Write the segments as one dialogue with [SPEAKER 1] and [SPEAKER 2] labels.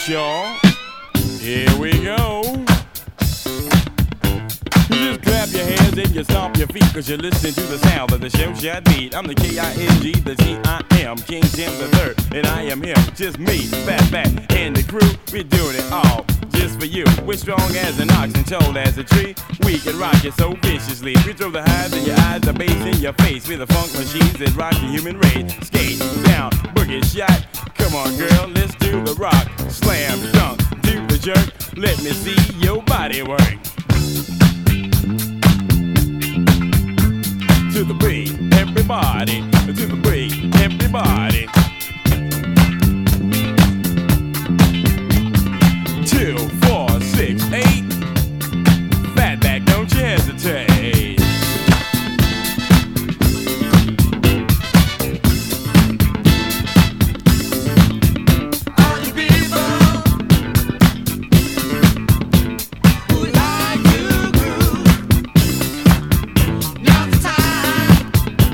[SPEAKER 1] y'all. Here we go. You just clap your hands and you stomp your feet, cause you're listening to the sound of the show shot beat. I'm the K-I-N-G, the T-I-M, King Tim the Third, and I am him, just me, Fat and the crew. We're doing it all just for you. We're strong as an ox and tall as a tree. We can rock it so viciously. We throw the highs in your eyes, the bass in your face. We're the funk machines that rock the human race. Skate down, boogie shot. Come on, girl, let's do the rock. Slam, dunk, do the jerk. Let me see your body work. To the beat, everybody. To the beat, everybody. 2, 4, 6, 8. Fatback, don't you hesitate.
[SPEAKER 2] All you people who like to groove, now's the time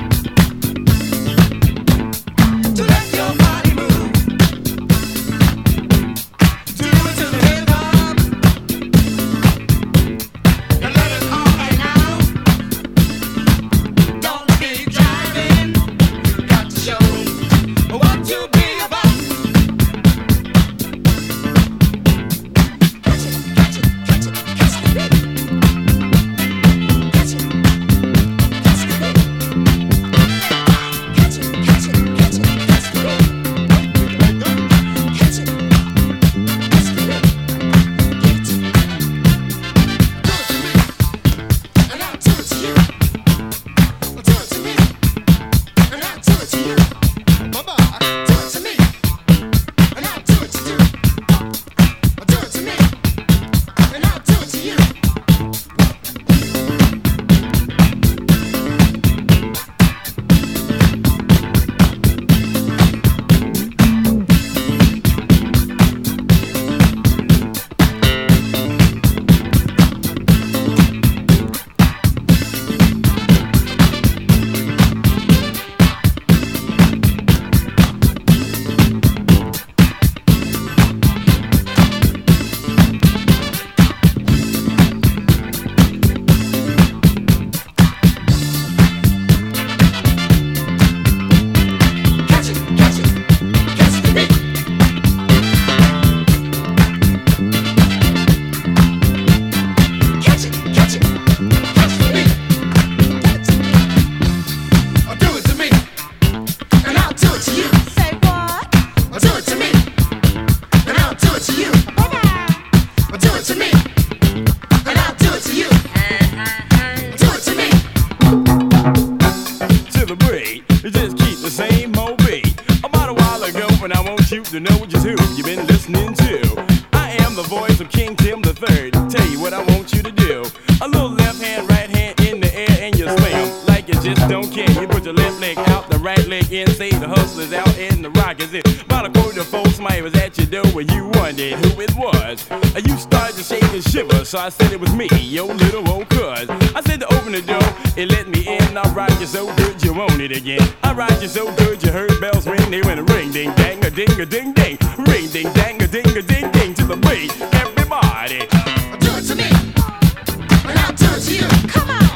[SPEAKER 2] to let your body move. Do it to the hip hop and let it all hang out. Don't be driving, you got to show what you be about. Catch it, catch it, catch it, catch the beat. Catch it, catch the beat. Catch it, catch it, catch it, catch the beat. Catch it, catch the beat. Get it. Do it to me, and I'll do it to you. Do it to me, and I'll do it to you. Bye-bye. Do it to me, and I'll do it to you. Do it to me, and I'll do it to you. Catch it, catch it, catch the beat. Catch it, catch it, catch the beat. Do it to me, and I'll do it to you.
[SPEAKER 3] Say what?
[SPEAKER 2] Do it to me, and I'll do it to you. Do it to me, and I'll do it to you. Do it to me.
[SPEAKER 1] To the beat, you just keep the same old beat. About a while ago, and I want you to know just who you've been listening to. I am the voice of King Tim the Third. Tell you what I want you to do. A little left hand, right hand in the air, and you slam like you just don't care. You put your left leg out, the right leg in. Say the hustlers out in the rock is it. About a quarter folks, somebody was at your door when you wondered who it was. You started to shake and shiver, so I said it was me, your little old cuz. I said to open the door, it let me in. I rock you so good you want it again. I rock you so good you heard bells ring. They went a ring, ding, dang, a ding, a ding, ding. Ring, ding, dang, a ding, ding. To the beat, everybody.
[SPEAKER 2] Do it to me, and I'll do it to you.
[SPEAKER 3] Come on.